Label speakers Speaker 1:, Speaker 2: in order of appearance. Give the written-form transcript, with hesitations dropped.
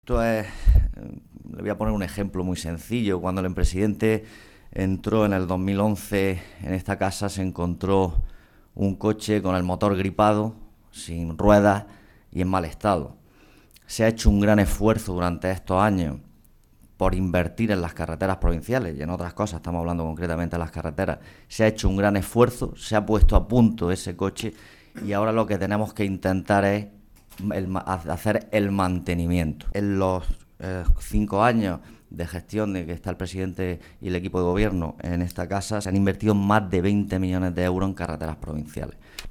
Speaker 1: Le voy a poner un ejemplo muy sencillo. Cuando el presidente entró en el 2011 en esta casa, se encontró un coche con el motor gripado, sin ruedas y en mal estado. Se ha hecho un gran esfuerzo durante estos años por invertir en las carreteras provinciales y en otras cosas, estamos hablando concretamente de las carreteras. Se ha hecho un gran esfuerzo, se ha puesto a punto ese coche y ahora lo que tenemos que intentar es hacer el mantenimiento. En los 5 años de gestión de que está el presidente y el equipo de gobierno en esta casa, se han invertido más de 20 millones de euros en carreteras provinciales.